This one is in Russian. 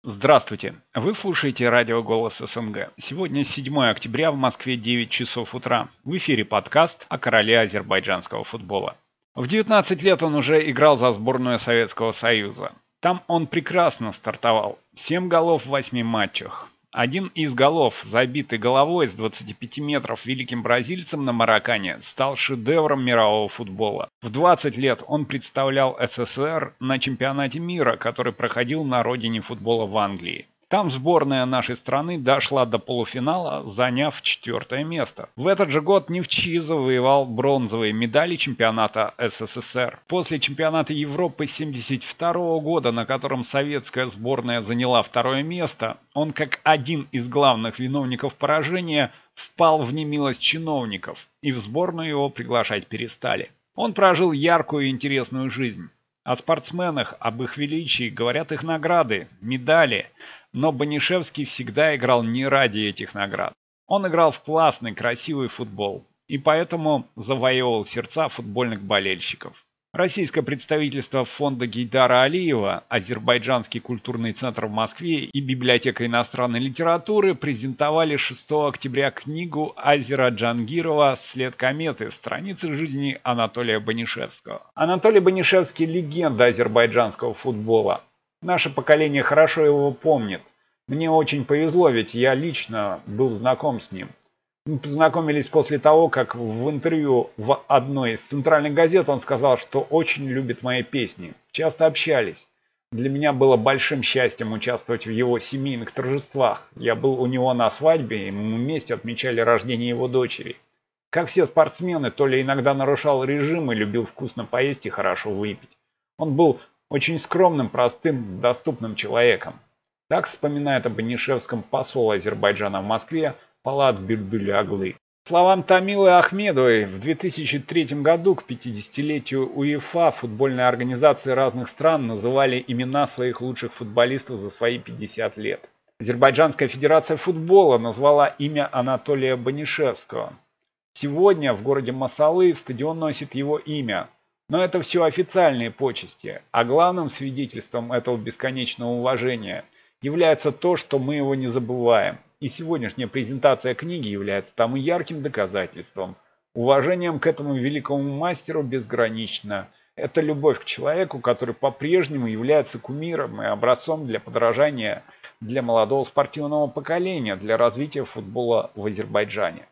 Здравствуйте! Вы слушаете радио «Голос СНГ». Сегодня 7 октября, в Москве 9 часов утра. В эфире подкаст о короле азербайджанского футбола. В 19 лет он уже играл за сборную Советского Союза. Там он прекрасно стартовал. 7 голов в 8 матчах. Один из голов, забитый головой с 25 метров великим бразильцем на Маракане, стал шедевром мирового футбола. В 20 лет он представлял СССР на чемпионате мира, который проходил на родине футбола в Англии. Там сборная нашей страны дошла до полуфинала, заняв 4-е место. В этот же год Невчи завоевал бронзовые медали чемпионата СССР. После чемпионата Европы 1972 года, на котором советская сборная заняла 2-е место, он, как один из главных виновников поражения, впал в немилость чиновников, и в сборную его приглашать перестали. Он прожил яркую и интересную жизнь. О спортсменах, об их величии говорят их награды, медали. Но Банишевский всегда играл не ради этих наград. Он играл в классный, красивый футбол. И поэтому завоевывал сердца футбольных болельщиков. Российское представительство фонда Гейдара Алиева, Азербайджанский культурный центр в Москве и Библиотека иностранной литературы презентовали 6 октября книгу Азера Джангирова «След кометы. Страницы жизни Анатолия Банишевского». Анатолий Банишевский – легенда азербайджанского футбола. Наше поколение хорошо его помнит. Мне очень повезло, ведь я лично был знаком с ним. Мы познакомились после того, как в интервью в одной из центральных газет он сказал, что очень любит мои песни. Часто общались. Для меня было большим счастьем участвовать в его семейных торжествах. Я был у него на свадьбе, и мы вместе отмечали рождение его дочери. Как все спортсмены, Толя иногда нарушал режим и любил вкусно поесть и хорошо выпить. Он был очень скромным, простым, доступным человеком. Так вспоминает о Банишевском посол Азербайджана в Москве Палат Бюльбюль-Аглы. По словам Тамилы Ахмедовой, в 2003 году к 50-летию УЕФА футбольные организации разных стран называли имена своих лучших футболистов за свои 50 лет. Азербайджанская федерация футбола назвала имя Анатолия Банишевского. Сегодня в городе Масалы стадион носит его имя. Но это все официальные почести, а главным свидетельством этого бесконечного уважения является то, что мы его не забываем. И сегодняшняя презентация книги является тому ярким доказательством. Уважением к этому великому мастеру безгранично. Это любовь к человеку, который по-прежнему является кумиром и образцом для подражания для молодого спортивного поколения, для развития футбола в Азербайджане.